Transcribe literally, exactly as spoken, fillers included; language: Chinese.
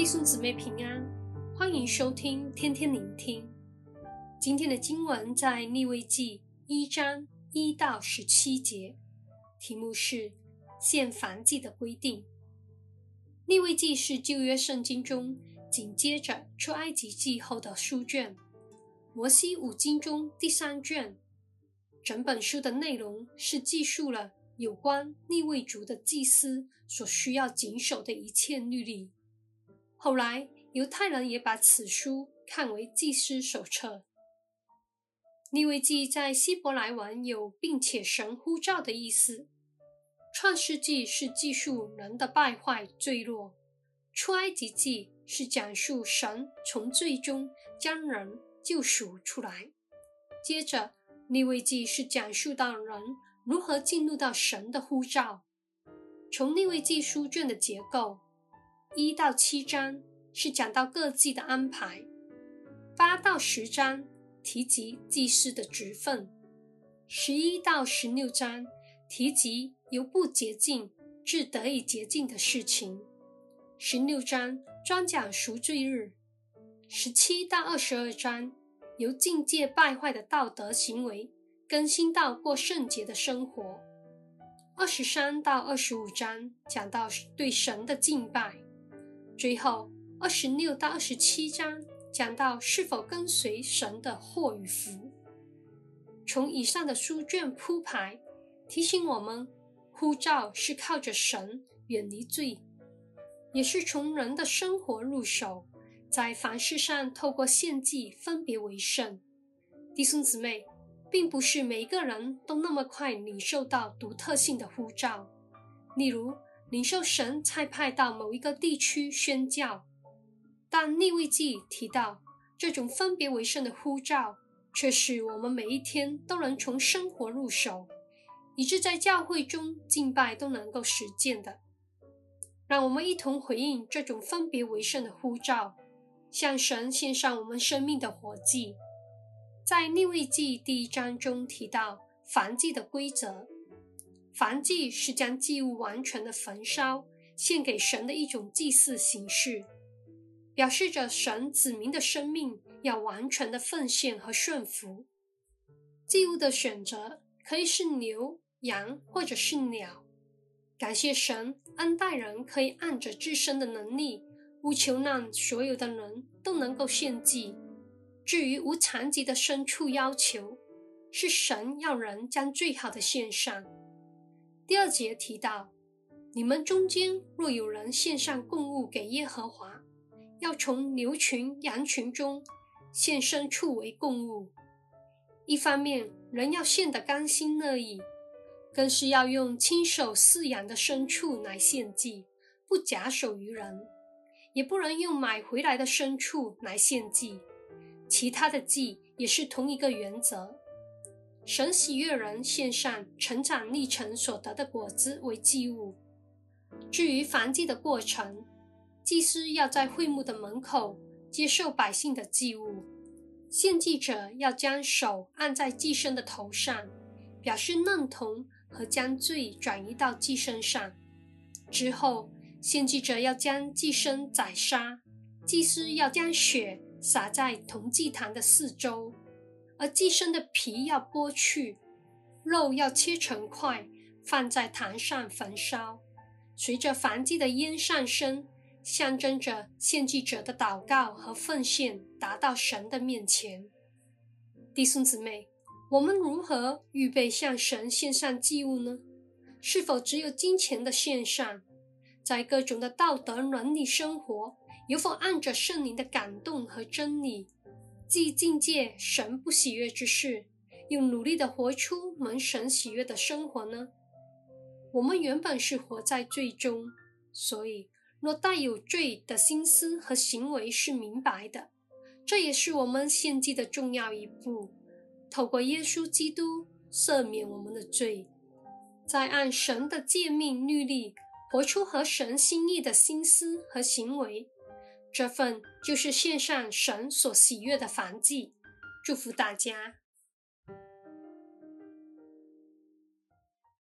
兄姊妹平安，欢迎收听天天聆听。今天的经文在利未记一章一到十七节，题目是献燔祭的规定。利未记是旧约圣经中紧接着出埃及记后的书卷，摩西五经中第三卷。整本书的内容是记述了有关利未族的祭司所需要谨守的一切律例。后来犹太人也把此书看为祭司手册。利未记在希伯来文有并且神呼召的意思。创世纪是记述人的败坏坠落，出埃及记是讲述神从罪中将人救赎出来。接着利未记是讲述到人如何进入到神的呼召。从利未记书卷的结构，一到七章是讲到各祭的安排，八到十章提及祭司的职分，十一到十六章提及由不洁净至得以洁净的事情，十六章专讲赎罪日，十七到二十二章由境界败坏的道德行为更新到过圣洁的生活，二十三到二十五章讲到对神的敬拜，最后二十六到二十七章讲到是否跟随神的祸与福。从以上的书卷铺排，提醒我们呼召是靠着神远离罪，也是从人的生活入手，在凡事上透过献祭分别为圣。弟兄姊妹，并不是每一个人都那么快领受到独特性的呼召，例如领受神差派到某一个地区宣教。但利未记提到，这种分别为圣的呼召却是我们每一天都能从生活入手，以致在教会中敬拜都能够实践的。让我们一同回应这种分别为圣的呼召，向神献上我们生命的活祭。在利未记第一章中提到燔祭的规则，燔祭是将祭物完全的焚烧，献给神的一种祭祀形式，表示着神子民的生命要完全的奉献和顺服。祭物的选择可以是牛、羊或者是鸟。感谢神恩待人可以按着自身的能力，务求让所有的人都能够献祭。至于无残疾的牲畜要求，是神要人将最好的献上。第二节提到，你们中间若有人献上供物给耶和华，要从牛群、羊群中献牲畜为供物。一方面，人要献得甘心乐意，更是要用亲手饲养的牲畜来献祭，不假手于人，也不能用买回来的牲畜来献祭。其他的祭也是同一个原则。神喜悦人献上成长历程所得的果子为祭物。至于燔祭的过程，祭司要在会幕的门口接受百姓的祭物，献祭者要将手按在祭牲的头上，表示认同和将罪转移到祭牲上。之后，献祭者要将祭牲宰杀，祭司要将血撒在铜祭坛的四周，而祭牲的皮要剥去，肉要切成块，放在坛上焚烧。随着燔祭的烟上升，象征着献祭者的祷告和奉献达到神的面前。弟兄姊妹，我们如何预备向神献上祭物呢？是否只有金钱的献上？在各种的道德伦理生活，有否按着圣灵的感动和真理，既境界神不喜悦之事，又努力地活出蒙神喜悦的生活呢？我们原本是活在罪中，所以若带有罪的心思和行为是明白的，这也是我们献祭的重要一步，透过耶稣基督赦免我们的罪，再按神的诫命律例活出合神心意的心思和行为，这份就是献上神所喜悦的燔祭。祝福大家。